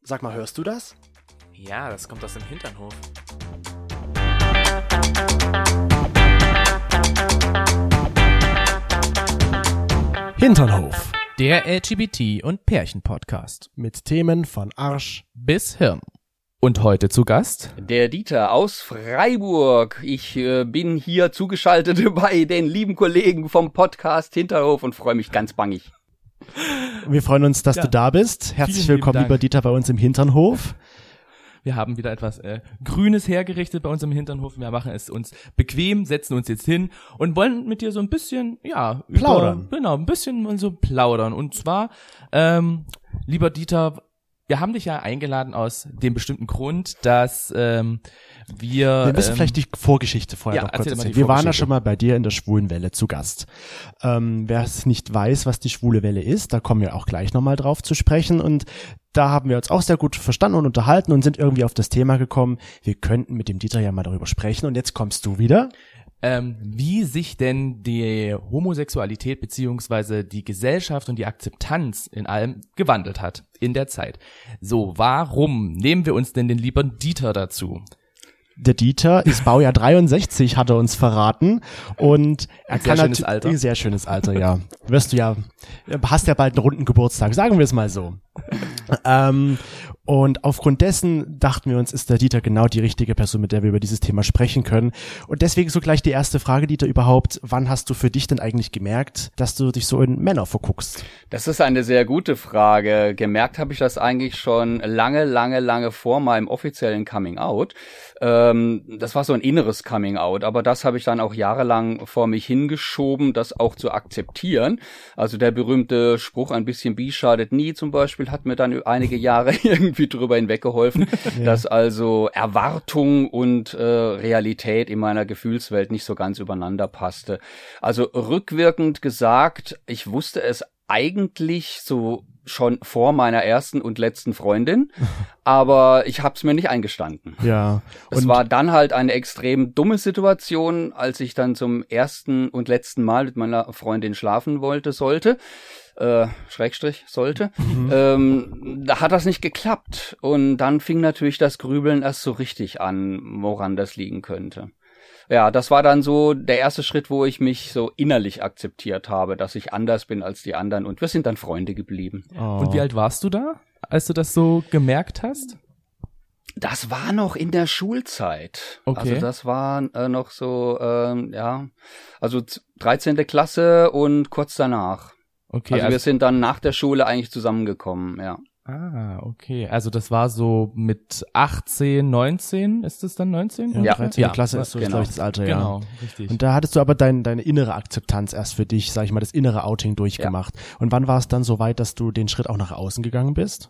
Sag mal, hörst du das? Ja, das kommt aus dem Hinternhof. Hinternhof. Der LGBT- und Pärchen-Podcast. Mit Themen von Arsch Bis Hirn. Und heute zu Gast der Dieter aus Freiburg. Ich bin hier zugeschaltet bei den lieben Kollegen vom Podcast Hinternhof und freue mich ganz bangig. Wir freuen uns, dass du da bist. Herzlich Vielen willkommen, lieben lieber Dieter, bei uns im Hinternhof. Wir haben wieder etwas Grünes hergerichtet bei uns im Hinternhof. Wir machen es uns bequem, setzen uns jetzt hin und wollen mit dir so ein bisschen, plaudern. Ein bisschen so plaudern. Und zwar, lieber Dieter, wir haben dich ja eingeladen aus dem bestimmten Grund, dass wir müssen vielleicht die Vorgeschichte vorher noch kurz erzählen. Wir waren ja schon mal bei dir in der Schwulen Welle zu Gast. Wer es nicht weiß, was die Schwule Welle ist, da kommen wir auch gleich nochmal drauf zu sprechen. Und da haben wir uns auch sehr gut verstanden und unterhalten und sind irgendwie auf das Thema gekommen, wir könnten mit dem Dieter ja mal darüber sprechen. Und jetzt kommst du wieder. Wie sich denn die Homosexualität beziehungsweise die Gesellschaft und die Akzeptanz in allem gewandelt hat in der Zeit. So, warum nehmen wir uns denn den lieben Dieter dazu? Der Dieter ist Baujahr 63, hat er uns verraten. Und er kann schönes Alter. Sehr schönes Alter, ja. Hast ja bald einen runden Geburtstag, sagen wir es mal so. Und aufgrund dessen dachten wir uns, ist der Dieter genau die richtige Person, mit der wir über dieses Thema sprechen können. Und deswegen so gleich die erste Frage, Dieter, überhaupt, wann hast du für dich denn eigentlich gemerkt, dass du dich so in Männer verguckst? Das ist eine sehr gute Frage. Gemerkt habe ich das eigentlich schon lange vor meinem offiziellen Coming Out. Das war so ein inneres Coming Out, aber das habe ich dann auch jahrelang vor mich hingeschoben, das auch zu akzeptieren. Also der berühmte Spruch, ein bisschen bi schadet nie zum Beispiel, hat mir dann einige Jahre irgendwie drüber hinweggeholfen, dass also Erwartung und Realität in meiner Gefühlswelt nicht so ganz übereinander passte. Also rückwirkend gesagt, ich wusste es eigentlich so schon vor meiner ersten und letzten Freundin, aber ich habe es mir nicht eingestanden. Ja. Es war dann halt eine extrem dumme Situation, als ich dann zum ersten und letzten Mal mit meiner Freundin schlafen sollte. Da hat das nicht geklappt. Und dann fing natürlich das Grübeln erst so richtig an, woran das liegen könnte. Ja, das war dann so der erste Schritt, wo ich mich so innerlich akzeptiert habe, dass ich anders bin als die anderen. Und wir sind dann Freunde geblieben. Oh. Und wie alt warst du da, als du das so gemerkt hast? Das war noch in der Schulzeit. Okay. Also das war noch so, also 13. Klasse und kurz danach. Okay. Also wir sind dann nach der Schule eigentlich zusammengekommen, ja. Ah, okay. Also das war so mit 18, 19, ist das dann 19? Ja, 13. Klasse ist so, genau. glaube ich, das Alter, ja. Genau, richtig. Und da hattest du aber deine innere Akzeptanz erst für dich, sag ich mal, das innere Outing durchgemacht. Ja. Und wann war es dann so weit, dass du den Schritt auch nach außen gegangen bist?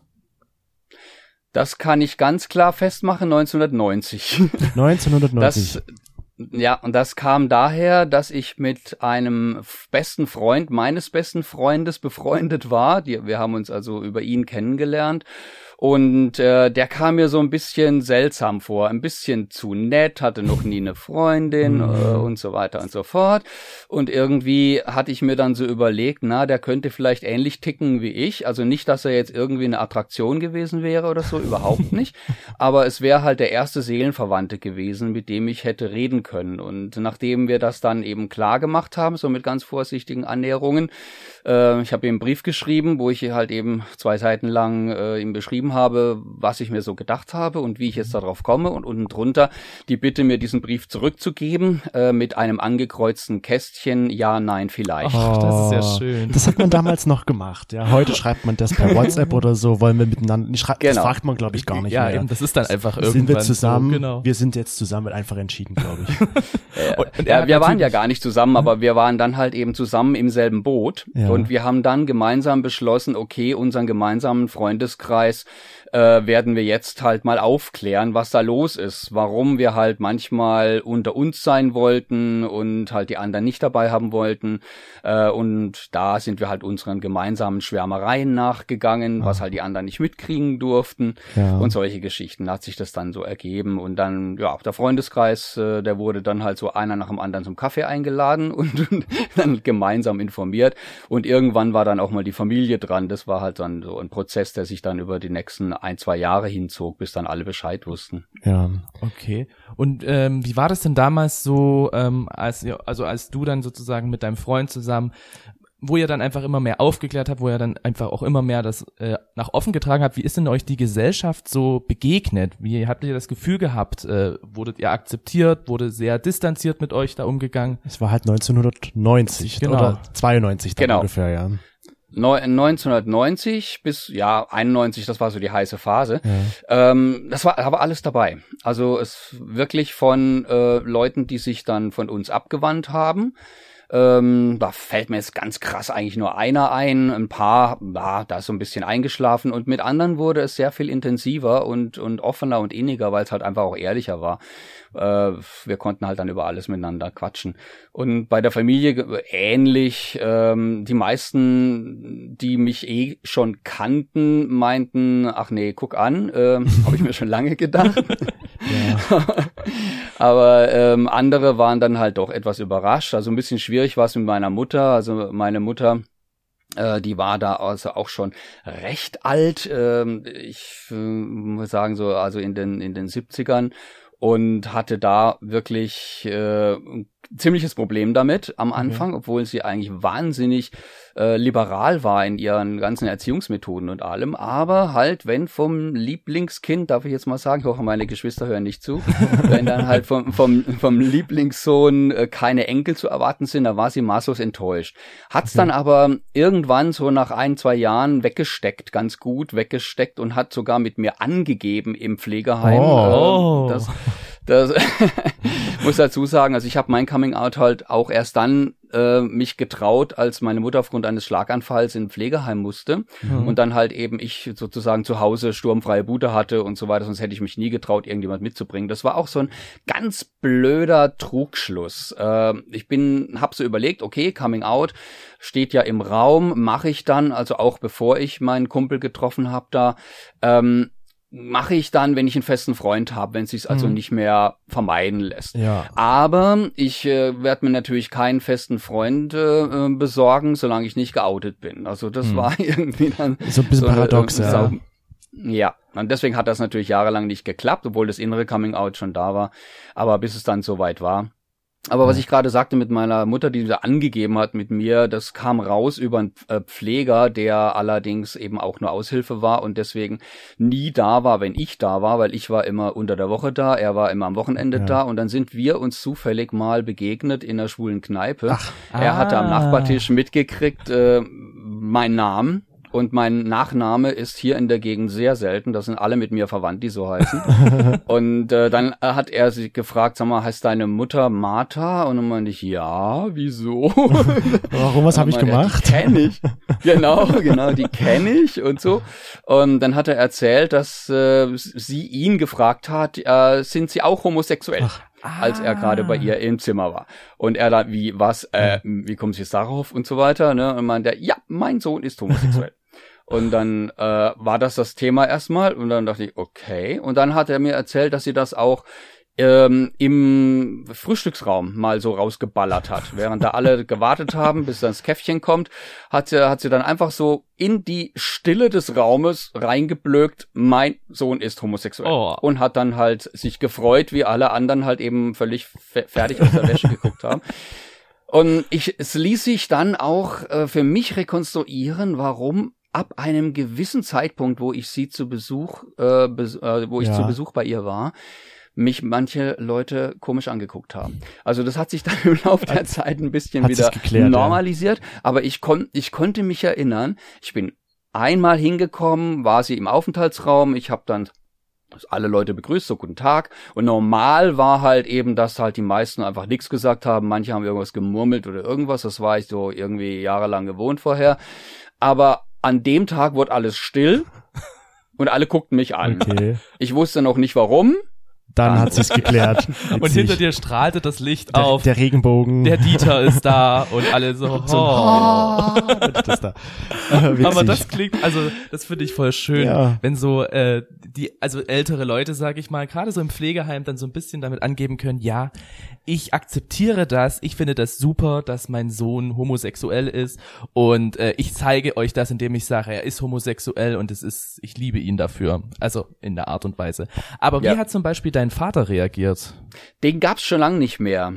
Das kann ich ganz klar festmachen, 1990. 1990. Und das kam daher, dass ich mit einem besten Freund meines besten Freundes befreundet war. Wir haben uns also über ihn kennengelernt. Und der kam mir so ein bisschen seltsam vor, ein bisschen zu nett, hatte noch nie eine Freundin und so weiter und so fort. Und irgendwie hatte ich mir dann so überlegt, der könnte vielleicht ähnlich ticken wie ich. Also nicht, dass er jetzt irgendwie eine Attraktion gewesen wäre oder so, überhaupt nicht. Aber es wäre halt der erste Seelenverwandte gewesen, mit dem ich hätte reden können. Und nachdem wir das dann eben klar gemacht haben, so mit ganz vorsichtigen Annäherungen, ich habe ihm einen Brief geschrieben, wo ich halt eben 2 Seiten lang ihm beschrieben habe, was ich mir so gedacht habe und wie ich jetzt darauf komme, und unten drunter die Bitte, mir diesen Brief zurückzugeben, mit einem angekreuzten Kästchen, ja, nein, vielleicht. Oh, das ist ja schön. Das hat man damals noch gemacht, ja. Heute schreibt man das per WhatsApp oder so, wollen wir miteinander, das fragt man, glaube ich, gar nicht mehr. Ja, eben, das ist dann einfach irgendwann sind wir zusammen, so, genau. Wir sind jetzt zusammen, einfach entschieden, glaube ich. Wir waren ja gar nicht zusammen, aber wir waren dann halt eben zusammen im selben Boot. Ja. Und wir haben dann gemeinsam beschlossen, okay, unseren gemeinsamen Freundeskreis werden wir jetzt halt mal aufklären, was da los ist, warum wir halt manchmal unter uns sein wollten und halt die anderen nicht dabei haben wollten. Und da sind wir halt unseren gemeinsamen Schwärmereien nachgegangen, was halt die anderen nicht mitkriegen durften und solche Geschichten. Da hat sich das dann so ergeben. Und dann, der Freundeskreis, der wurde dann halt so einer nach dem anderen zum Kaffee eingeladen und dann gemeinsam informiert. Und irgendwann war dann auch mal die Familie dran. Das war halt dann so ein Prozess, der sich dann über die nächsten nächsten 1-2 Jahre hinzog, bis dann alle Bescheid wussten. Ja. Okay. Und wie war das denn damals so, als du dann sozusagen mit deinem Freund zusammen, wo ihr dann einfach immer mehr aufgeklärt habt, wo ihr dann einfach auch immer mehr das nach offen getragen habt, wie ist denn euch die Gesellschaft so begegnet? Wie habt ihr das Gefühl gehabt? Wurdet ihr akzeptiert? Wurde sehr distanziert mit euch da umgegangen? Es war halt 1990 oder 92 dann ungefähr, ja. 1990 bis 91, das war so die heiße Phase. Ja. Das war aber alles dabei. Also es wirklich von Leuten, die sich dann von uns abgewandt haben. Da fällt mir jetzt ganz krass eigentlich nur einer ein paar, da ist so ein bisschen eingeschlafen und mit anderen wurde es sehr viel intensiver und offener und inniger, weil es halt einfach auch ehrlicher war. Wir konnten halt dann über alles miteinander quatschen. Und bei der Familie ähnlich, die meisten, die mich schon kannten, meinten, ach nee, guck an, habe ich mir schon lange gedacht. Ja. Aber andere waren dann halt doch etwas überrascht. Also ein bisschen schwierig war es mit meiner Mutter. Also meine Mutter, die war da also auch schon recht alt. Ich muss sagen, so also in den 70ern. Und hatte da wirklich ein ziemliches Problem damit am Anfang, obwohl sie eigentlich wahnsinnig liberal war in ihren ganzen Erziehungsmethoden und allem. Aber halt, wenn vom Lieblingskind, darf ich jetzt mal sagen, ich hoffe, meine Geschwister hören nicht zu, wenn dann halt vom Lieblingssohn keine Enkel zu erwarten sind, da war sie maßlos enttäuscht. Hat's dann aber irgendwann so nach 1-2 Jahren ganz gut weggesteckt und hat sogar mit mir angegeben im Pflegeheim. Das muss dazu sagen, also ich habe mein Coming-out halt auch erst dann mich getraut, als meine Mutter aufgrund eines Schlaganfalls in ein Pflegeheim musste und dann halt eben ich sozusagen zu Hause sturmfreie Bude hatte und so weiter, sonst hätte ich mich nie getraut, irgendjemand mitzubringen. Das war auch so ein ganz blöder Trugschluss. Hab so überlegt, okay, Coming-out steht ja im Raum, mache ich dann, also auch bevor ich meinen Kumpel getroffen habe da, mache ich dann, wenn ich einen festen Freund habe, wenn es sich also nicht mehr vermeiden lässt. Ja. Aber ich werde mir natürlich keinen festen Freund besorgen, solange ich nicht geoutet bin. Also das war irgendwie dann so ein bisschen paradox, ja. Ja, und deswegen hat das natürlich jahrelang nicht geklappt, obwohl das innere Coming-out schon da war. Aber bis es dann soweit war. Aber was ich gerade sagte mit meiner Mutter, die da angegeben hat mit mir, das kam raus über einen Pfleger, der allerdings eben auch nur Aushilfe war und deswegen nie da war, wenn ich da war, weil ich war immer unter der Woche da, er war immer am Wochenende da und dann sind wir uns zufällig mal begegnet in einer schwulen Kneipe. Er hatte am Nachbartisch mitgekriegt meinen Namen. Und mein Nachname ist hier in der Gegend sehr selten. Das sind alle mit mir verwandt, die so heißen. Und dann hat er sich gefragt, sag mal, heißt deine Mutter Martha? Und dann meinte ich, ja, wieso? Warum, was habe ich gemacht? Die kenne ich. Genau, die kenne ich und so. Und dann hat er erzählt, dass sie ihn gefragt hat, sind sie auch homosexuell? Als er gerade bei ihr im Zimmer war. Und er da, wie kommen Sie jetzt darauf und so weiter, ne? Und meinte, ja, mein Sohn ist homosexuell. Und dann war das Thema erstmal und dann dachte ich, okay. Und dann hat er mir erzählt, dass sie das auch im Frühstücksraum mal so rausgeballert hat. Während da alle gewartet haben, bis das Käffchen kommt, hat sie dann einfach so in die Stille des Raumes reingeblökt, mein Sohn ist homosexuell. Und hat dann halt sich gefreut, wie alle anderen halt eben völlig fertig aus der Wäsche geguckt haben. Und es ließ sich dann auch für mich rekonstruieren, warum ab einem gewissen Zeitpunkt, wo ich sie zu Besuch, zu Besuch bei ihr war, mich manche Leute komisch angeguckt haben. Also das hat sich dann im Laufe der Zeit ein bisschen wieder normalisiert, aber ich konnte mich erinnern, ich bin einmal hingekommen, war sie im Aufenthaltsraum, ich habe dann alle Leute begrüßt, so guten Tag. Und normal war halt eben, dass halt die meisten einfach nichts gesagt haben, manche haben irgendwas gemurmelt oder irgendwas, das war ich so irgendwie jahrelang gewohnt vorher. Aber an dem Tag wurde alles still und alle guckten mich an. Okay. Ich wusste noch nicht warum. Dann hat sich's geklärt. Und hinter dir strahlte das Licht auf. Der Regenbogen. Der Dieter ist da und alle so, Aber das klingt, also das finde ich voll schön, wenn so also ältere Leute, sage ich mal, gerade so im Pflegeheim dann so ein bisschen damit angeben können, ja, ich akzeptiere das, ich finde das super, dass mein Sohn homosexuell ist und ich zeige euch das, indem ich sage, er ist homosexuell und ich liebe ihn dafür, also in der Art und Weise. Aber wie hat zum Beispiel dein Vater reagiert? Den gab's schon lange nicht mehr.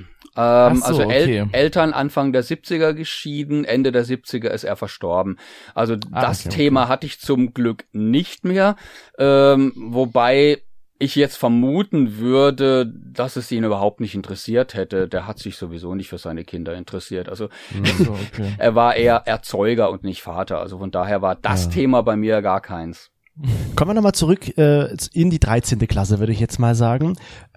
Eltern Anfang der 70er geschieden, Ende der 70er ist er verstorben. Also das Thema hatte ich zum Glück nicht mehr, wobei ich jetzt vermuten würde, dass es ihn überhaupt nicht interessiert hätte. Der hat sich sowieso nicht für seine Kinder interessiert. Also er war eher Erzeuger und nicht Vater. Also von daher war das Thema bei mir gar keins. Kommen wir nochmal zurück in die 13. Klasse, würde ich jetzt mal sagen.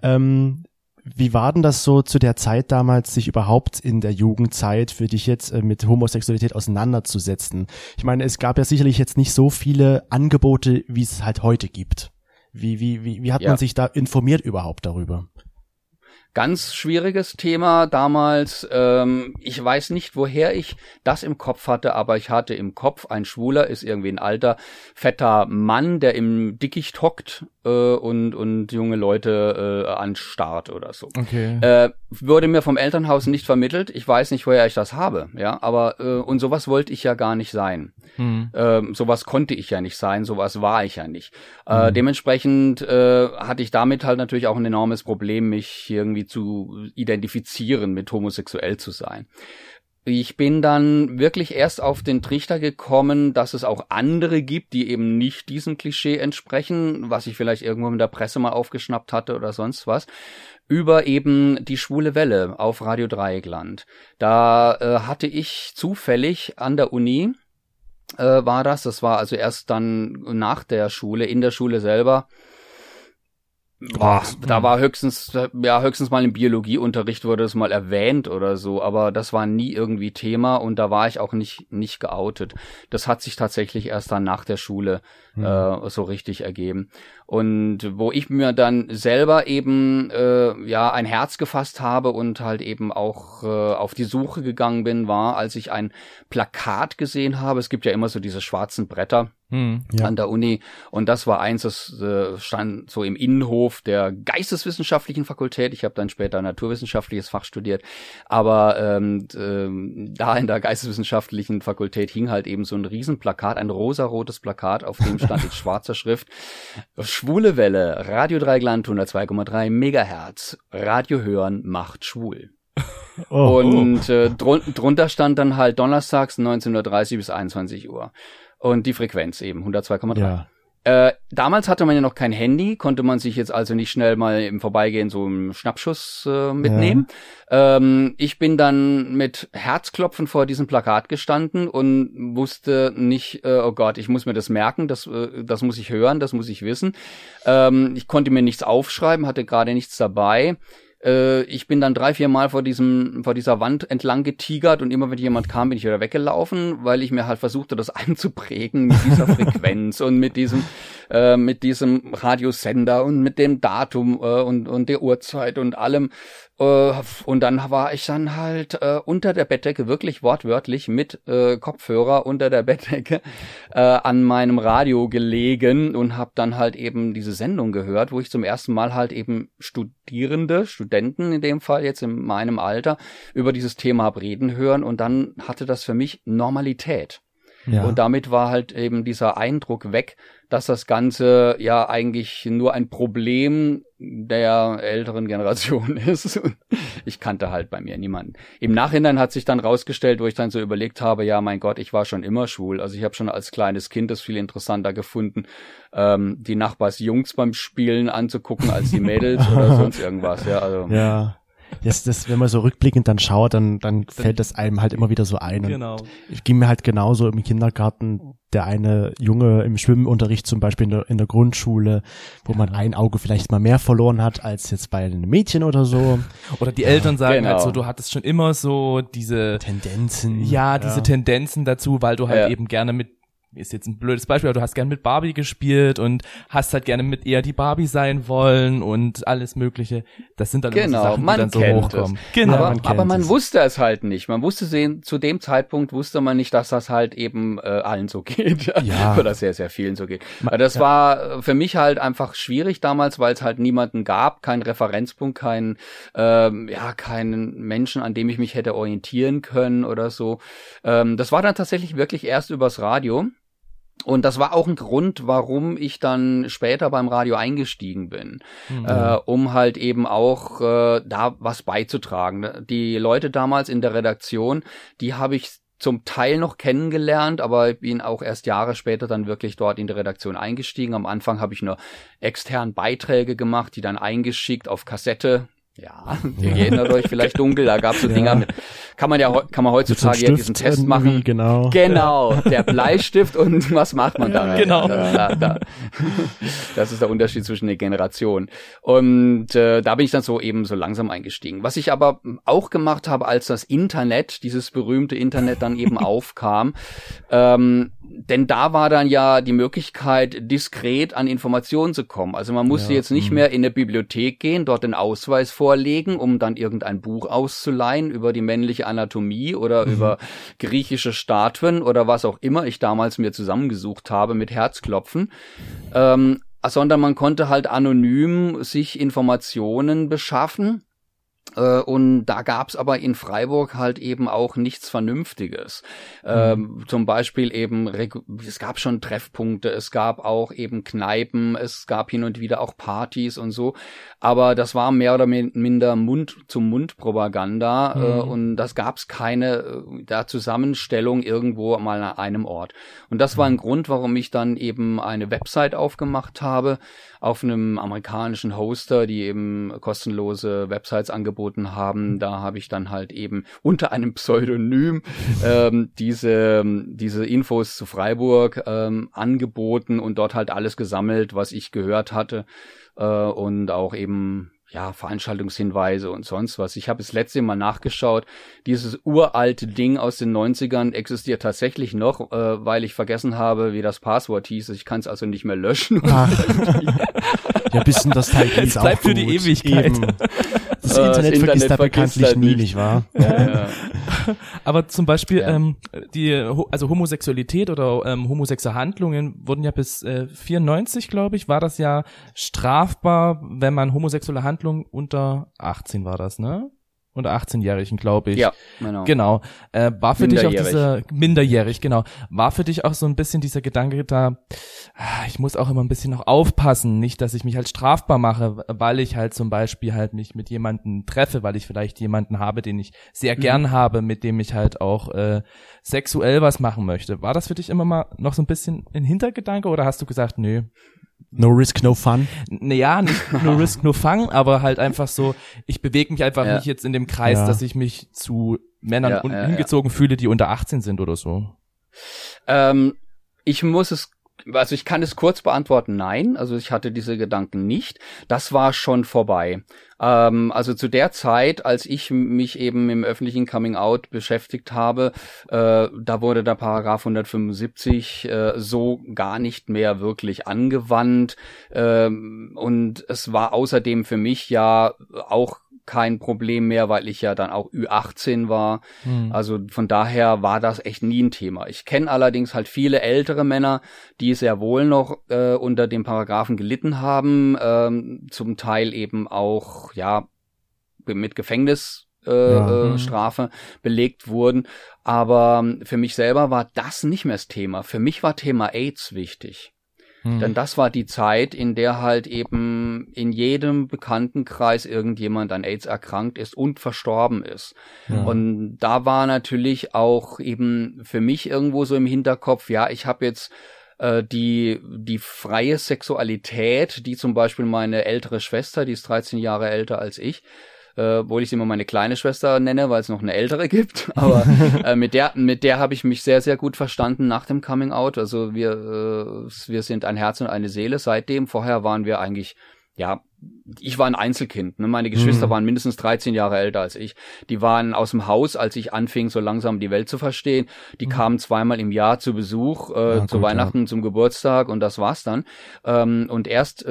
Wie war denn das so zu der Zeit damals, sich überhaupt in der Jugendzeit für dich jetzt mit Homosexualität auseinanderzusetzen? Ich meine, es gab ja sicherlich jetzt nicht so viele Angebote, wie es halt heute gibt. Wie hat man sich da informiert überhaupt darüber? Ganz schwieriges Thema damals. Ich weiß nicht, woher ich das im Kopf hatte, aber ich hatte im Kopf, ein Schwuler ist irgendwie ein alter, fetter Mann, der im Dickicht hockt und junge Leute anstarrt oder so. Okay. Wurde mir vom Elternhaus nicht vermittelt. Ich weiß nicht, woher ich das habe, ja, aber und sowas wollte ich ja gar nicht sein. Sowas konnte ich ja nicht sein, sowas war ich ja nicht. Dementsprechend hatte ich damit halt natürlich auch ein enormes Problem, mich irgendwie zu identifizieren, mit homosexuell zu sein. Ich bin dann wirklich erst auf den Trichter gekommen, dass es auch andere gibt, die eben nicht diesem Klischee entsprechen, was ich vielleicht irgendwo in der Presse mal aufgeschnappt hatte oder sonst was, über eben die Schwule Welle auf Radio Dreieckland. Da hatte ich zufällig an der Uni, das war also erst dann nach der Schule, in der Schule selber, da war höchstens mal im Biologieunterricht wurde es mal erwähnt oder so, aber das war nie irgendwie Thema und da war ich auch nicht geoutet. Das hat sich tatsächlich erst dann nach der Schule so richtig ergeben. Und wo ich mir dann selber eben ein Herz gefasst habe und halt eben auch auf die Suche gegangen bin, war, als ich ein Plakat gesehen habe. Es gibt ja immer so diese schwarzen Bretter an der Uni. Und das war eins, das stand so im Innenhof der Geisteswissenschaftlichen Fakultät. Ich habe dann später naturwissenschaftliches Fach studiert. Aber da in der Geisteswissenschaftlichen Fakultät hing halt eben so ein Riesenplakat, ein rosarotes Plakat, auf dem stand in schwarzer Schrift: Schwule Welle, Radio Dreieckland 102,3 Megahertz. Radio hören macht schwul. Drunter stand dann halt donnerstags 19:30 bis 21 Uhr. Und die Frequenz eben, 102,3. Ja. Damals hatte man ja noch kein Handy, konnte man sich jetzt also nicht schnell mal im Vorbeigehen so einen Schnappschuss mitnehmen. Ja. Ich bin dann mit Herzklopfen vor diesem Plakat gestanden und wusste nicht, oh Gott, ich muss mir das merken, das muss ich hören, das muss ich wissen. Ich konnte mir nichts aufschreiben, hatte gerade nichts dabei. Ich bin dann 3-4 Mal vor dieser Wand entlang getigert und immer wenn jemand kam, bin ich wieder weggelaufen, weil ich mir halt versuchte, das einzuprägen mit dieser Frequenz und mit diesem Radiosender und mit dem Datum und der Uhrzeit und allem. Und dann war ich dann halt unter der Bettdecke, wirklich wortwörtlich mit Kopfhörer unter der Bettdecke an meinem Radio gelegen und habe dann halt eben diese Sendung gehört, wo ich zum ersten Mal halt eben Studenten in dem Fall jetzt in meinem Alter über dieses Thema hab reden hören und dann hatte das für mich Normalität. Ja. Und damit war halt eben dieser Eindruck weg, dass das Ganze ja eigentlich nur ein Problem der älteren Generation ist. Ich kannte halt bei mir niemanden. Im Nachhinein hat sich dann rausgestellt, wo ich dann so überlegt habe, ja mein Gott, ich war schon immer schwul. Also ich habe schon als kleines Kind das viel interessanter gefunden, die Nachbarsjungs beim Spielen anzugucken als die Mädels oder sonst irgendwas. Ja, also. Ja. Das, wenn man so rückblickend dann schaut, dann fällt das einem halt immer wieder so ein. Genau. Und ich ging mir halt genauso im Kindergarten, der eine Junge im Schwimmunterricht zum Beispiel in der Grundschule, wo man ein Auge vielleicht mal mehr verloren hat als jetzt bei einem Mädchen oder so. Oder die Eltern sagen halt so, du hattest schon immer so diese Tendenzen. Ja, diese Tendenzen dazu, weil du halt eben gerne mit ist jetzt ein blödes Beispiel, aber du hast gern mit Barbie gespielt und hast halt gerne mit ihr die Barbie sein wollen und alles Mögliche. Das sind dann immer so Sachen, die dann so hochkommen. Genau, aber man wusste es halt nicht. Man wusste zu dem Zeitpunkt wusste man nicht, dass das halt eben allen so geht. Ja. Oder sehr, sehr vielen so geht. Das war für mich halt einfach schwierig damals, weil es halt niemanden gab, keinen Referenzpunkt, keinen Menschen, an dem ich mich hätte orientieren können oder so. Das war dann tatsächlich wirklich erst übers Radio. Und das war auch ein Grund, warum ich dann später beim Radio eingestiegen bin, um halt eben auch da was beizutragen. Die Leute damals in der Redaktion, die habe ich zum Teil noch kennengelernt, aber ich bin auch erst Jahre später dann wirklich dort in die Redaktion eingestiegen. Am Anfang habe ich nur extern Beiträge gemacht, die dann eingeschickt auf Kassette. Ja, ihr erinnert euch vielleicht dunkel, da gab's so Dinger mit, kann man heutzutage ja diesen Test machen. Genau, der Bleistift und was macht man da? Genau. Das ist der Unterschied zwischen den Generationen. Und da bin ich dann so langsam eingestiegen. Was ich aber auch gemacht habe, als das Internet, dieses berühmte Internet dann eben aufkam, denn da war dann ja die Möglichkeit, diskret an Informationen zu kommen. Also man musste jetzt nicht mehr in eine Bibliothek gehen, dort den Ausweis vorlegen, um dann irgendein Buch auszuleihen über die männliche Anatomie oder über griechische Statuen oder was auch immer ich damals mir zusammengesucht habe mit Herzklopfen, sondern man konnte halt anonym sich Informationen beschaffen. Und da gab's aber in Freiburg halt eben auch nichts Vernünftiges. Zum Beispiel eben, es gab schon Treffpunkte, es gab auch eben Kneipen, es gab hin und wieder auch Partys und so. Aber das war mehr oder minder Mund-zu-Mund-Propaganda und das gab's keine Zusammenstellung irgendwo mal an einem Ort. Und das war ein Grund, warum ich dann eben eine Website aufgemacht habe auf einem amerikanischen Hoster, die eben kostenlose Websites angeboten haben. Da habe ich dann halt eben unter einem Pseudonym diese Infos zu Freiburg angeboten und dort halt alles gesammelt, was ich gehört hatte und auch eben Veranstaltungshinweise und sonst was. Ich habe das letzte Mal nachgeschaut. Dieses uralte Ding aus den 90ern existiert tatsächlich noch, weil ich vergessen habe, wie das Passwort hieß. Ich kann es also nicht mehr löschen. Ja, bis in das Teil es bleibt für die Ewigkeit. Eben. Das Internet vergisst da bekanntlich nie, nicht wahr? Ja. Aber zum Beispiel also Homosexualität oder homosexuelle Handlungen wurden ja bis 94, glaube ich, war das ja strafbar, wenn man homosexuelle Handlungen unter 18 war das, ne? Unter 18-Jährigen, glaube ich. Ja, genau. War für dich auch minderjährig, genau. War für dich auch so ein bisschen dieser Gedanke da, ich muss auch immer ein bisschen noch aufpassen, nicht, dass ich mich halt strafbar mache, weil ich halt zum Beispiel halt mich mit jemandem treffe, weil ich vielleicht jemanden habe, den ich sehr gern habe, mit dem ich halt auch sexuell was machen möchte. War das für dich immer mal noch so ein bisschen ein Hintergedanke oder hast du gesagt, nö? No risk, no fun? Naja, nicht no risk, no fun, aber halt einfach so, ich bewege mich einfach nicht jetzt in dem Kreis, dass ich mich zu Männern hingezogen fühle, die unter 18 sind oder so. Ich kann es kurz beantworten, nein. Also ich hatte diese Gedanken nicht. Das war schon vorbei. Also zu der Zeit, als ich mich eben im öffentlichen Coming-out beschäftigt habe, da wurde der Paragraph 175 so gar nicht mehr wirklich angewandt. Und es war außerdem für mich ja auch kein Problem mehr, weil ich ja dann auch Ü18 war. Also von daher war das echt nie ein Thema. Ich kenne allerdings halt viele ältere Männer, die sehr wohl noch unter dem Paragraphen gelitten haben, zum Teil eben auch mit Gefängnisstrafe belegt wurden. Aber für mich selber war das nicht mehr das Thema. Für mich war Thema AIDS wichtig. Denn das war die Zeit, in der halt eben in jedem Bekanntenkreis irgendjemand an AIDS erkrankt ist und verstorben ist. Ja. Und da war natürlich auch eben für mich irgendwo so im Hinterkopf, ich habe jetzt die freie Sexualität, die zum Beispiel meine ältere Schwester, die ist 13 Jahre älter als ich, obwohl ich sie immer meine kleine Schwester nenne, weil es noch eine ältere gibt. Aber mit der habe ich mich sehr, sehr gut verstanden nach dem Coming Out. Also wir sind ein Herz und eine Seele seitdem. Vorher waren wir eigentlich ich war ein Einzelkind, ne? Meine Geschwister waren mindestens 13 Jahre älter als ich. Die waren aus dem Haus, als ich anfing, so langsam die Welt zu verstehen. Die kamen zweimal im Jahr zu Besuch, zu Weihnachten, zum Geburtstag und das war's dann. Und erst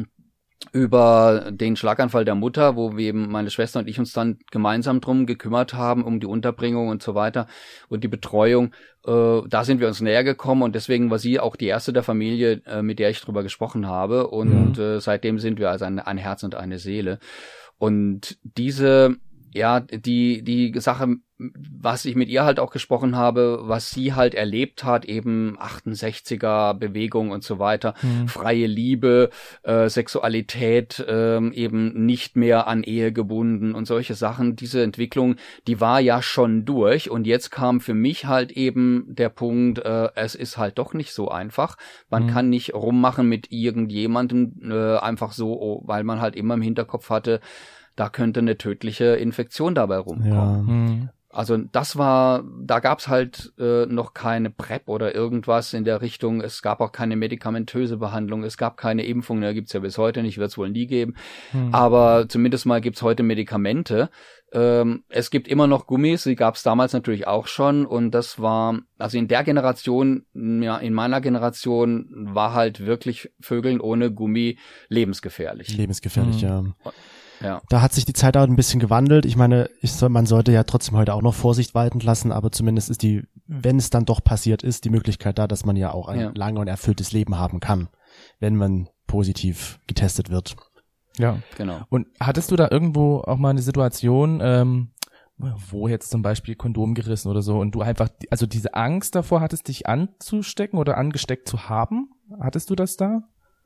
über den Schlaganfall der Mutter, wo wir eben, meine Schwester und ich, uns dann gemeinsam drum gekümmert haben, um die Unterbringung und so weiter und die Betreuung, da sind wir uns näher gekommen und deswegen war sie auch die erste der Familie, mit der ich drüber gesprochen habe und seitdem sind wir also ein Herz und eine Seele. Und diese, ja, die Sache, was ich mit ihr halt auch gesprochen habe, was sie halt erlebt hat, eben 68er Bewegung und so weiter, freie Liebe, Sexualität, eben nicht mehr an Ehe gebunden und solche Sachen, diese Entwicklung, die war ja schon durch und jetzt kam für mich halt eben der Punkt, es ist halt doch nicht so einfach. Man kann nicht rummachen mit irgendjemandem, einfach so, weil man halt immer im Hinterkopf hatte, da könnte eine tödliche Infektion dabei rumkommen. Ja. Also da gab's halt noch keine PrEP oder irgendwas in der Richtung. Es gab auch keine medikamentöse Behandlung. Es gab keine Impfung. Da gibt's ja bis heute nicht, wird's wohl nie geben. Aber zumindest mal gibt's heute Medikamente. Es gibt immer noch Gummis. Die gab's damals natürlich auch schon. Und das war, also in der Generation, ja, in meiner Generation war halt wirklich Vögeln ohne Gummi lebensgefährlich. Lebensgefährlich, ja. Ja. Da hat sich die Zeit auch ein bisschen gewandelt. Ich meine, man sollte ja trotzdem heute auch noch Vorsicht walten lassen, aber zumindest ist wenn es dann doch passiert ist, die Möglichkeit da, dass man ja auch ein lange und erfülltes Leben haben kann, wenn man positiv getestet wird. Ja, genau. Und hattest du da irgendwo auch mal eine Situation, wo jetzt zum Beispiel Kondom gerissen oder so und du einfach, also diese Angst davor hattest, dich anzustecken oder angesteckt zu haben? Hattest du das da?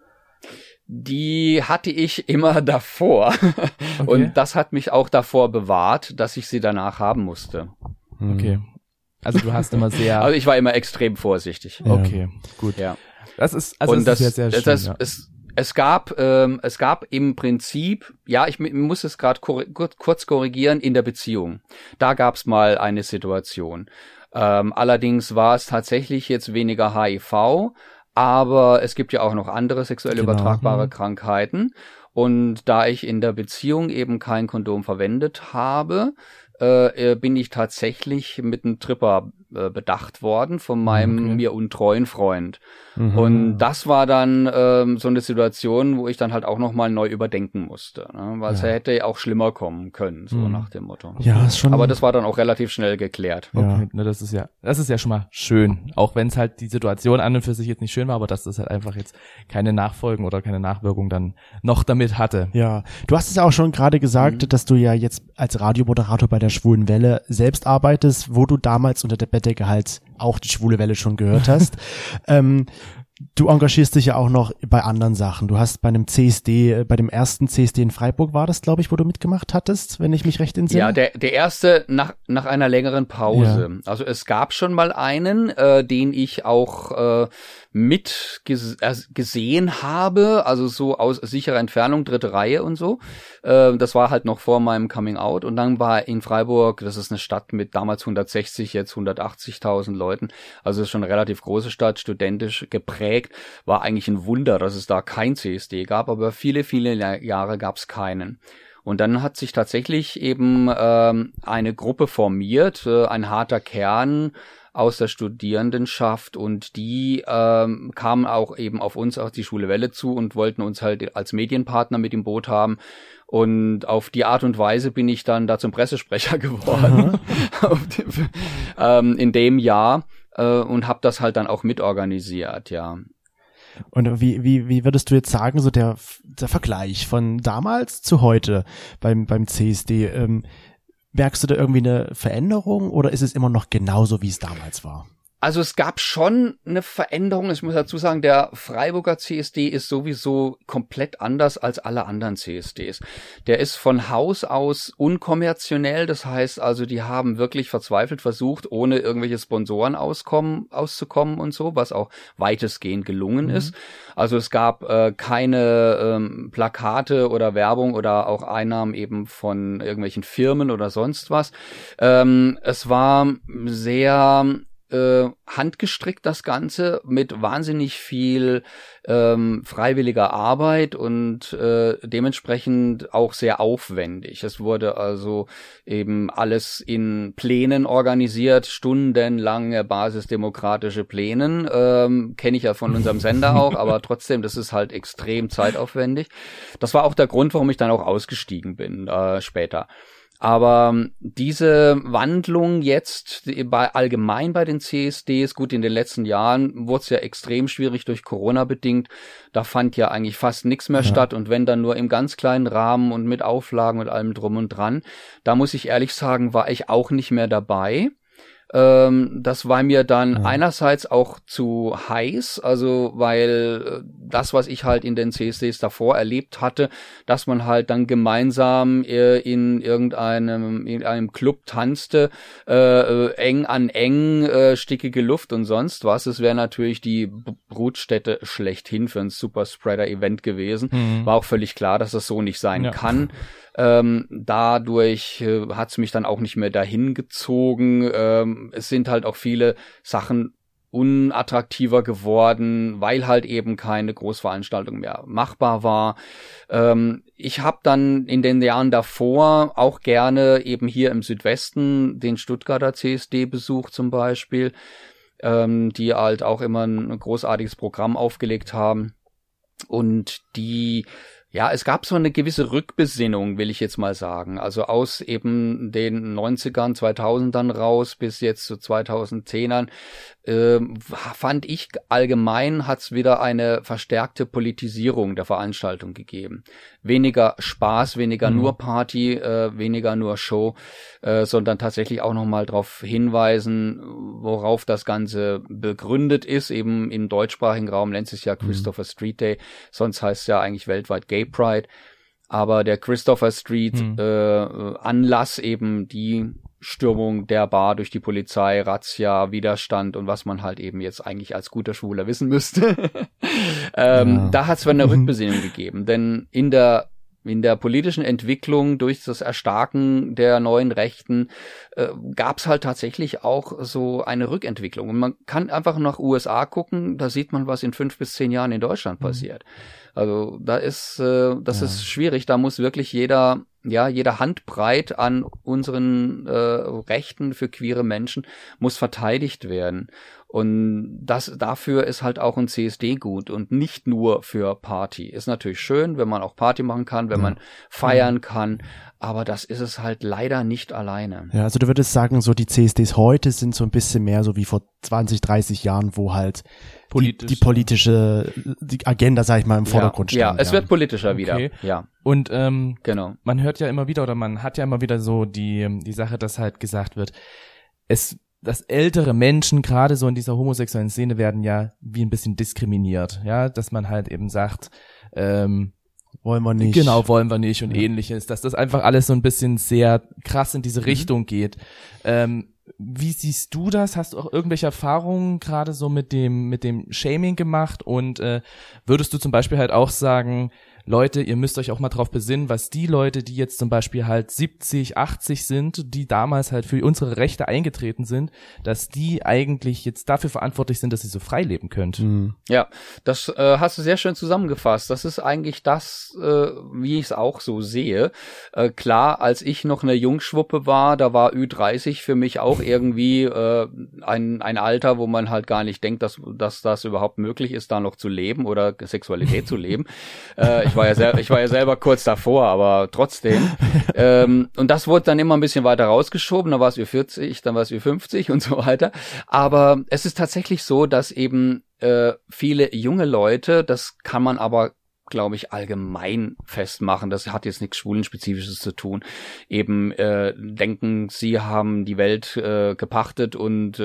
Die hatte ich immer davor. Okay. Und das hat mich auch davor bewahrt, dass ich sie danach haben musste. Okay. Also du hast immer sehr... Also ich war immer extrem vorsichtig. Ja. Okay, gut. Ja. Das ist, also und das ist sehr schön. Es gab im Prinzip, ja, ich muss es gerade kurz korrigieren, in der Beziehung. Da gab's mal eine Situation. Allerdings war es tatsächlich jetzt weniger HIV, aber es gibt ja auch noch andere sexuell übertragbare Krankheiten. Und da ich in der Beziehung eben kein Kondom verwendet habe, bin ich tatsächlich mit einem Tripper bedacht worden von meinem mir untreuen Freund. Und das war dann so eine Situation, wo ich dann halt auch nochmal neu überdenken musste, ne? Weil es hätte auch schlimmer kommen können, so nach dem Motto. Ja, ist schon. Aber das war dann auch relativ schnell geklärt. Okay, ne, das ist ja schon mal schön. Auch wenn es halt die Situation an und für sich jetzt nicht schön war, aber dass das halt einfach jetzt keine Nachfolgen oder keine Nachwirkung dann noch damit hatte. Ja, du hast es ja auch schon gerade gesagt, dass du ja jetzt als Radiomoderator bei der Schwulen Welle selbst arbeitest, wo du damals unter der Bettdecke halt auch die Schwule Welle schon gehört hast. Du engagierst dich ja auch noch bei anderen Sachen. Du hast bei einem CSD, bei dem ersten CSD in Freiburg war das, glaube ich, wo du mitgemacht hattest, wenn ich mich recht entsinne. Ja, der erste nach einer längeren Pause. Ja. Also es gab schon mal einen, den ich auch gesehen habe, also so aus sicherer Entfernung, 3. Reihe und so. Das war halt noch vor meinem Coming Out. Und dann war in Freiburg, das ist eine Stadt mit damals 160, jetzt 180.000 Leuten. Also es ist schon eine relativ große Stadt, studentisch geprägt. War eigentlich ein Wunder, dass es da kein CSD gab, aber viele, viele Jahre gab es keinen. Und dann hat sich tatsächlich eben eine Gruppe formiert, ein harter Kern aus der Studierendenschaft, und die kamen auch eben auf uns, auf die Schwule Welle zu und wollten uns halt als Medienpartner mit im Boot haben. Und auf die Art und Weise bin ich dann da zum Pressesprecher geworden in dem Jahr und habe das halt dann auch mitorganisiert, ja. Und wie würdest du jetzt sagen, so der Vergleich von damals zu heute beim CSD, merkst du da irgendwie eine Veränderung oder ist es immer noch genauso, wie es damals war? Also es gab schon eine Veränderung. Ich muss dazu sagen, der Freiburger CSD ist sowieso komplett anders als alle anderen CSDs. Der ist von Haus aus unkommerziell. Das heißt also, die haben wirklich verzweifelt versucht, ohne irgendwelche Sponsoren auszukommen und so, was auch weitestgehend gelungen ist. Also es gab keine Plakate oder Werbung oder auch Einnahmen eben von irgendwelchen Firmen oder sonst was. Es war sehr handgestrickt das Ganze mit wahnsinnig viel freiwilliger Arbeit und dementsprechend auch sehr aufwendig. Es wurde also eben alles in Plänen organisiert, stundenlange basisdemokratische Plänen, kenne ich ja von unserem Sender auch, aber trotzdem, das ist halt extrem zeitaufwendig. Das war auch der Grund, warum ich dann auch ausgestiegen bin später. Aber diese Wandlung jetzt allgemein bei den CSDs, gut, in den letzten Jahren wurde es ja extrem schwierig durch Corona bedingt. Da fand ja eigentlich fast nichts mehr statt und wenn dann nur im ganz kleinen Rahmen und mit Auflagen und allem drum und dran. Da muss ich ehrlich sagen, war ich auch nicht mehr dabei. Das war mir dann einerseits auch zu heiß, also weil das, was ich halt in den CSDs davor erlebt hatte, dass man halt dann gemeinsam in einem Club tanzte, eng an eng, stickige Luft und sonst was. Es wäre natürlich die Brutstätte schlechthin für ein Superspreader-Event gewesen. War auch völlig klar, dass das so nicht sein kann. Dadurch hat's mich dann auch nicht mehr dahin gezogen. Es sind halt auch viele Sachen unattraktiver geworden, weil halt eben keine Großveranstaltung mehr machbar war. Ich habe dann in den Jahren davor auch gerne eben hier im Südwesten den Stuttgarter CSD besucht zum Beispiel, die halt auch immer ein großartiges Programm aufgelegt haben und es gab so eine gewisse Rückbesinnung, will ich jetzt mal sagen. Also aus eben den 90ern, 2000ern raus bis jetzt zu 2010ern, fand ich allgemein hat's wieder eine verstärkte Politisierung der Veranstaltung gegeben. Weniger Spaß, weniger nur Party, weniger nur Show, sondern tatsächlich auch nochmal darauf hinweisen, worauf das Ganze begründet ist. Eben im deutschsprachigen Raum nennt es ja Christopher Street Day, sonst heißt es ja eigentlich weltweit Gay Pride. Aber der Christopher Street Anlass eben die Stürmung der Bar durch die Polizei, Razzia, Widerstand und was man halt eben jetzt eigentlich als guter Schwuler wissen müsste. Da hat es eine Rückbesinnung gegeben, denn in der politischen Entwicklung durch das Erstarken der neuen Rechten gab es halt tatsächlich auch so eine Rückentwicklung. Und man kann einfach nach USA gucken, da sieht man, was in 5 bis 10 Jahren in Deutschland passiert. Also das ist schwierig, da muss wirklich jeder Handbreit an unseren Rechten für queere Menschen muss verteidigt werden. Und dafür ist halt auch ein CSD gut und nicht nur für Party. Ist natürlich schön, wenn man auch Party machen kann, wenn man feiern kann, aber das ist es halt leider nicht alleine. Ja, also du würdest sagen, so die CSDs heute sind so ein bisschen mehr so wie vor 20, 30 Jahren, wo halt die politische Agenda, sag ich mal, im Vordergrund steht. Ja, es wird politischer wieder. Ja. Und genau. Man hört ja immer wieder oder man hat ja immer wieder so die Sache, dass halt gesagt wird, dass ältere Menschen, gerade so in dieser homosexuellen Szene, werden ja wie ein bisschen diskriminiert, ja, dass man halt eben sagt, wollen wir nicht. Genau, wollen wir nicht und ähnliches, dass das einfach alles so ein bisschen sehr krass in diese Richtung geht. Wie siehst du das? Hast du auch irgendwelche Erfahrungen gerade so mit dem Shaming gemacht und würdest du zum Beispiel halt auch sagen, Leute, ihr müsst euch auch mal drauf besinnen, was die Leute, die jetzt zum Beispiel halt 70, 80 sind, die damals halt für unsere Rechte eingetreten sind, dass die eigentlich jetzt dafür verantwortlich sind, dass sie so frei leben könnt. Ja, das hast du sehr schön zusammengefasst. Das ist eigentlich das, wie ich es auch so sehe. Klar, als ich noch eine Jungschwuppe war, da war Ü30 für mich auch irgendwie ein Alter, wo man halt gar nicht denkt, dass das überhaupt möglich ist, da noch zu leben oder Sexualität zu leben. Ich war ja selber kurz davor, aber trotzdem. Und das wurde dann immer ein bisschen weiter rausgeschoben. Dann war es Ü40, dann war es Ü50 und so weiter. Aber es ist tatsächlich so, dass eben viele junge Leute, das kann man aber, glaube ich, allgemein festmachen, das hat jetzt nichts Schwulenspezifisches zu tun, eben denken, sie haben die Welt gepachtet und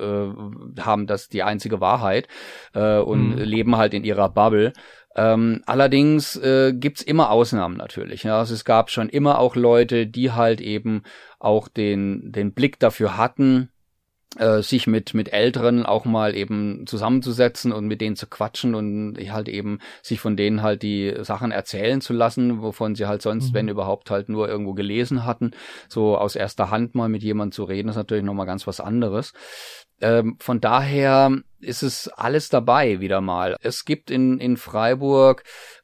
haben das die einzige Wahrheit und leben halt in ihrer Bubble. Allerdings gibt's immer Ausnahmen natürlich. Ja? Also es gab schon immer auch Leute, die halt eben auch den Blick dafür hatten, sich mit Älteren auch mal eben zusammenzusetzen und mit denen zu quatschen und halt eben sich von denen halt die Sachen erzählen zu lassen, wovon sie halt sonst, wenn überhaupt, halt nur irgendwo gelesen hatten. So aus erster Hand mal mit jemandem zu reden, ist natürlich nochmal ganz was anderes. Von daher ist es alles dabei wieder mal. Es gibt in Freiburg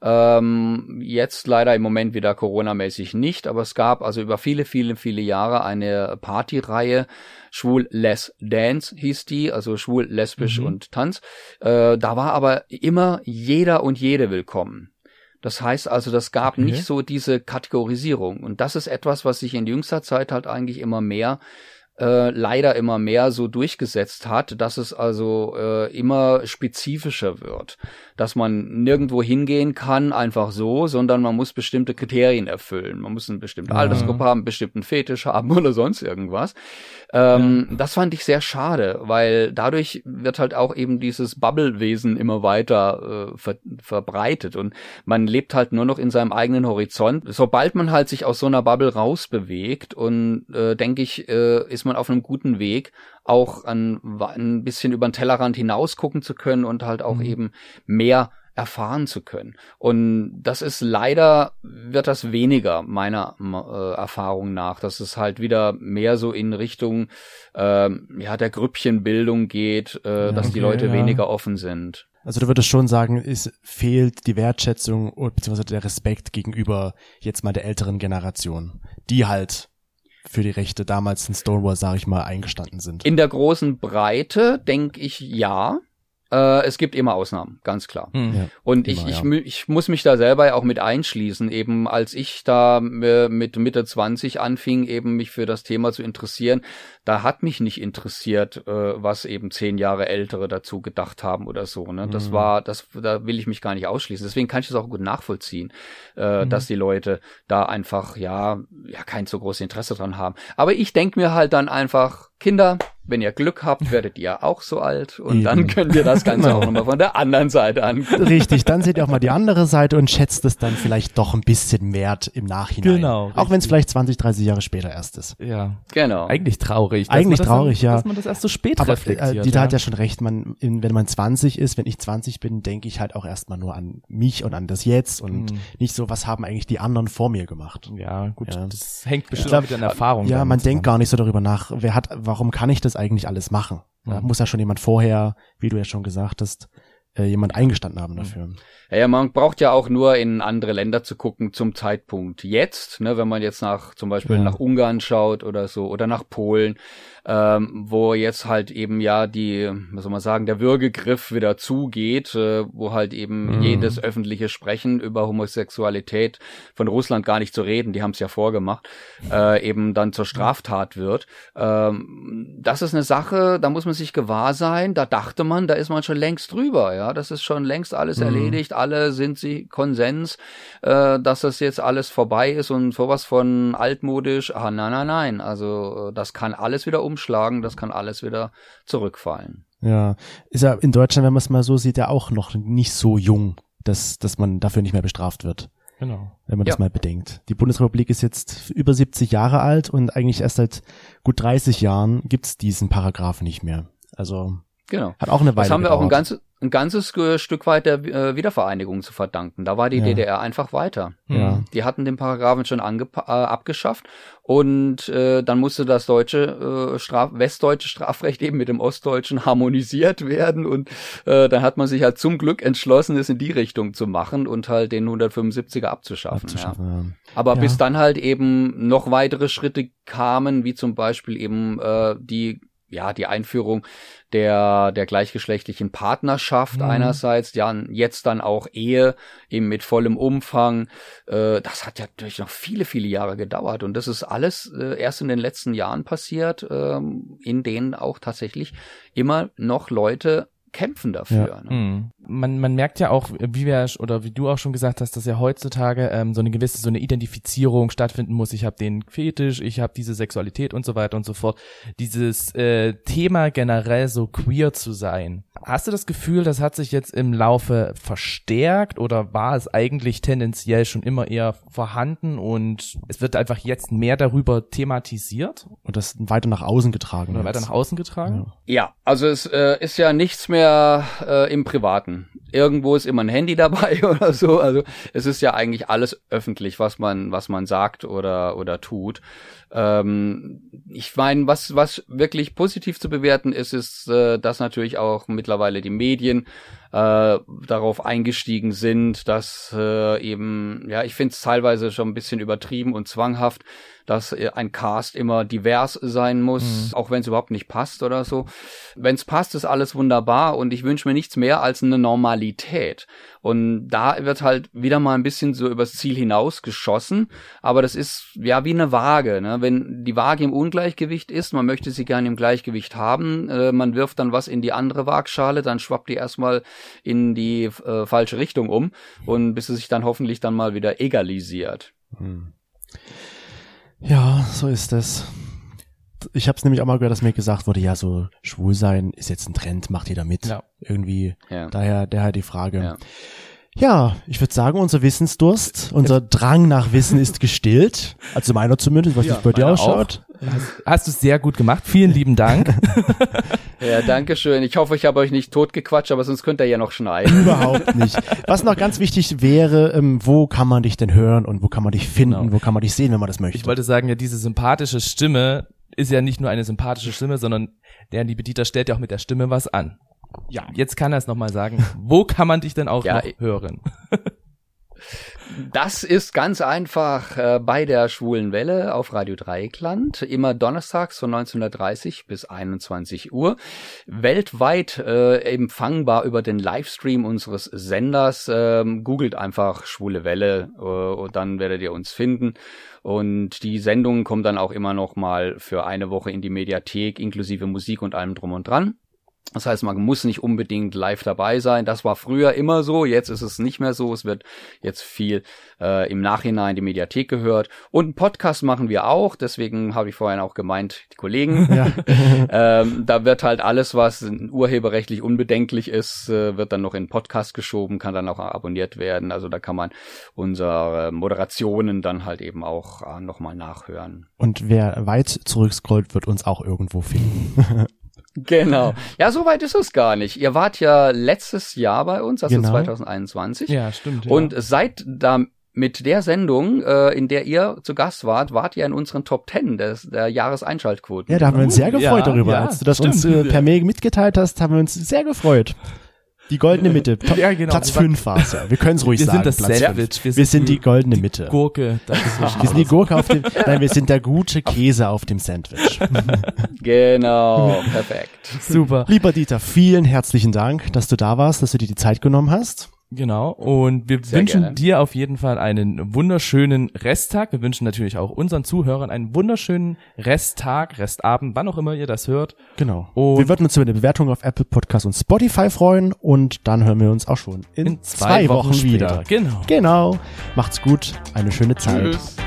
jetzt leider im Moment wieder Corona-mäßig nicht, aber es gab also über viele, viele, viele Jahre eine Partyreihe, Schwul Les Dance hieß die, also schwul, lesbisch und Tanz. Da war aber immer jeder und jede willkommen. Das heißt also, das gab nicht so diese Kategorisierung. Und das ist etwas, was sich in jüngster Zeit halt eigentlich leider immer mehr so durchgesetzt hat, dass es also immer spezifischer wird. Dass man nirgendwo hingehen kann, einfach so, sondern man muss bestimmte Kriterien erfüllen. Man muss eine bestimmte Altersgruppe haben, einen bestimmten Fetisch haben oder sonst irgendwas. Das fand ich sehr schade, weil dadurch wird halt auch eben dieses Bubble-Wesen immer weiter verbreitet und man lebt halt nur noch in seinem eigenen Horizont. Sobald man halt sich aus so einer Bubble rausbewegt und denke ich, ist man auf einem guten Weg, auch ein bisschen über den Tellerrand hinaus gucken zu können und halt auch eben mehr erfahren zu können. Und das ist leider, wird das weniger meiner Erfahrung nach, dass es halt wieder mehr so in Richtung der Grüppchenbildung geht, dass die Leute weniger offen sind. Also du würdest schon sagen, es fehlt die Wertschätzung bzw. der Respekt gegenüber jetzt mal der älteren Generation, die halt für die Rechte damals in Stonewall, sage ich mal, eingestanden sind. In der großen Breite denke ich ja. Es gibt immer Ausnahmen, ganz klar. Ja, und ich muss mich da selber auch mit einschließen, eben als ich da mit Mitte 20 anfing, eben mich für das Thema zu interessieren, da hat mich nicht interessiert, was eben 10 Jahre Ältere dazu gedacht haben oder so, ne? Da will ich mich gar nicht ausschließen. Deswegen kann ich das auch gut nachvollziehen, dass die Leute da einfach, kein so großes Interesse dran haben. Aber ich denke mir halt dann einfach, Kinder, wenn ihr Glück habt, werdet ihr auch so alt und dann könnt ihr das Ganze auch nochmal von der anderen Seite angucken. Richtig, dann seht ihr auch mal die andere Seite und schätzt es dann vielleicht doch ein bisschen wert im Nachhinein. Genau. Auch wenn es vielleicht 20, 30 Jahre später erst ist. Ja. Genau. Eigentlich traurig. Dass man das erst so spät aber reflektiert. Dieter hat ja schon recht, wenn man 20 ist, wenn ich 20 bin, denke ich halt auch erstmal nur an mich und an das Jetzt und nicht so, was haben eigentlich die anderen vor mir gemacht. Ja, gut, das hängt bestimmt mit den Erfahrungen. Ja, man denkt gar nicht so darüber nach, warum kann ich das eigentlich alles machen? Da muss ja schon jemand vorher, wie du ja schon gesagt hast, jemand eingestanden haben dafür. Ja, man braucht ja auch nur in andere Länder zu gucken zum Zeitpunkt jetzt, ne, wenn man jetzt zum Beispiel nach Ungarn schaut oder so oder nach Polen, wo jetzt halt eben der Würgegriff wieder zugeht, wo halt eben jedes öffentliche Sprechen über Homosexualität von Russland gar nicht zu reden, die haben es ja vorgemacht, eben dann zur Straftat wird. Das ist eine Sache, da muss man sich gewahr sein, da dachte man, da ist man schon längst drüber, ja, das ist schon längst alles erledigt, alle sind sie Konsens, dass das jetzt alles vorbei ist und sowas von altmodisch, nein, also das kann alles wieder umschlagen, das kann alles wieder zurückfallen. Ja, ist ja in Deutschland, wenn man es mal so sieht, ja auch noch nicht so jung, dass man dafür nicht mehr bestraft wird. Genau. Wenn man das mal bedenkt. Die Bundesrepublik ist jetzt über 70 Jahre alt und eigentlich erst seit gut 30 Jahren gibt's diesen Paragraphen nicht mehr. Also genau. Hat auch eine Weile Das haben wir gedauert. auch ein ganzes Stück weit der Wiedervereinigung zu verdanken. Da war die DDR einfach weiter. Ja. Die hatten den Paragraphen schon abgeschafft und dann musste das westdeutsche Strafrecht eben mit dem ostdeutschen harmonisiert werden und dann hat man sich halt zum Glück entschlossen, es in die Richtung zu machen und halt den 175er abzuschaffen. Ja. Aber bis dann halt eben noch weitere Schritte kamen, wie zum Beispiel eben die Einführung der gleichgeschlechtlichen Partnerschaft einerseits, jetzt dann auch Ehe eben mit vollem Umfang. Das hat ja natürlich noch viele, viele Jahre gedauert und das ist alles erst in den letzten Jahren passiert, in denen auch tatsächlich immer noch Leute kämpfen dafür. Ja. Ne? Man merkt ja auch, wie du auch schon gesagt hast, dass ja heutzutage so eine Identifizierung stattfinden muss. Ich habe den Fetisch, ich habe diese Sexualität und so weiter und so fort. Dieses Thema generell so queer zu sein. Hast du das Gefühl, das hat sich jetzt im Laufe verstärkt oder war es eigentlich tendenziell schon immer eher vorhanden und es wird einfach jetzt mehr darüber thematisiert? Und das weiter nach außen getragen. Oder weiter nach außen getragen? Ja, also es ist ja nichts mehr mehr im Privaten. Irgendwo ist immer ein Handy dabei oder so. Also es ist ja eigentlich alles öffentlich, was man sagt oder tut. Ich meine, was wirklich positiv zu bewerten ist, dass natürlich auch mittlerweile die Medien darauf eingestiegen sind, dass eben, ja, ich finde es teilweise schon ein bisschen übertrieben und zwanghaft, dass ein Cast immer divers sein muss, auch wenn es überhaupt nicht passt oder so. Wenn es passt, ist alles wunderbar und ich wünsche mir nichts mehr als eine Normalität. Und da wird halt wieder mal ein bisschen so übers Ziel hinaus geschossen, aber das ist ja wie eine Waage, ne? Wenn die Waage im Ungleichgewicht ist, man möchte sie gerne im Gleichgewicht haben, man wirft dann was in die andere Waagschale, dann schwappt die erstmal in die falsche Richtung um und bis es sich dann hoffentlich dann mal wieder egalisiert. Ja, so ist es. Ich habe es nämlich auch mal gehört, dass mir gesagt wurde, ja, so schwul sein ist jetzt ein Trend, macht jeder mit. Ja. Irgendwie, daher die Frage. Ja. Ja, ich würde sagen, unser Wissensdurst, unser Drang nach Wissen ist gestillt. Also meiner zumindest, was nicht bei dir ausschaut. Hast du sehr gut gemacht. Vielen lieben Dank. Ja, danke schön. Ich hoffe, ich habe euch nicht totgequatscht, aber sonst könnt ihr ja noch schneiden. Überhaupt nicht. Was noch ganz wichtig wäre, wo kann man dich denn hören und wo kann man dich finden, wo kann man dich sehen, wenn man das möchte? Ich wollte sagen, ja, diese sympathische Stimme ist ja nicht nur eine sympathische Stimme, sondern der liebe Dieter stellt ja auch mit der Stimme was an. Ja, jetzt kann er es nochmal sagen. Wo kann man dich denn auch noch hören? Das ist ganz einfach bei der Schwulen Welle auf Radio Dreieckland, immer donnerstags von 19:30 bis 21 Uhr. Weltweit empfangbar über den Livestream unseres Senders. Googelt einfach Schwule Welle und dann werdet ihr uns finden. Und die Sendung kommt dann auch immer noch mal für eine Woche in die Mediathek, inklusive Musik und allem drum und dran. Das heißt, man muss nicht unbedingt live dabei sein. Das war früher immer so, jetzt ist es nicht mehr so. Es wird jetzt viel im Nachhinein die Mediathek gehört. Und einen Podcast machen wir auch, deswegen habe ich vorhin auch gemeint, die Kollegen. Ja. Da wird halt alles, was urheberrechtlich unbedenklich ist, wird dann noch in Podcast geschoben, kann dann auch abonniert werden. Also da kann man unsere Moderationen dann halt eben auch nochmal nachhören. Und wer weit zurückscrollt, wird uns auch irgendwo finden. Genau. Ja, so weit ist es gar nicht. Ihr wart ja letztes Jahr bei uns, also 2021. Ja, stimmt. Ja. Und seit da mit der Sendung, in der ihr zu Gast wart ihr in unseren Top 10 der Jahreseinschaltquoten. Ja, da haben wir uns sehr gefreut darüber. Als du das uns per Mail mitgeteilt hast, haben wir uns sehr gefreut. Die goldene Mitte. Ja, genau. Platz 5 war es ja. Wir können es ruhig sagen. Wir sind das Sandwich. Wir sind die goldene Mitte. Gurke. Wir sind die Gurke auf dem, nein, wir sind der gute Käse auf dem Sandwich. Genau. Perfekt. Super. Lieber Dieter, vielen herzlichen Dank, dass du da warst, dass du dir die Zeit genommen hast. Genau, und wir wünschen dir auf jeden Fall einen wunderschönen Resttag. Wir wünschen natürlich auch unseren Zuhörern einen wunderschönen Resttag, Restabend, wann auch immer ihr das hört. Genau. Und wir würden uns über eine Bewertung auf Apple Podcast und Spotify freuen und dann hören wir uns auch schon in 2 Wochen wieder. Genau. Genau. Macht's gut, eine schöne Zeit. Tschüss.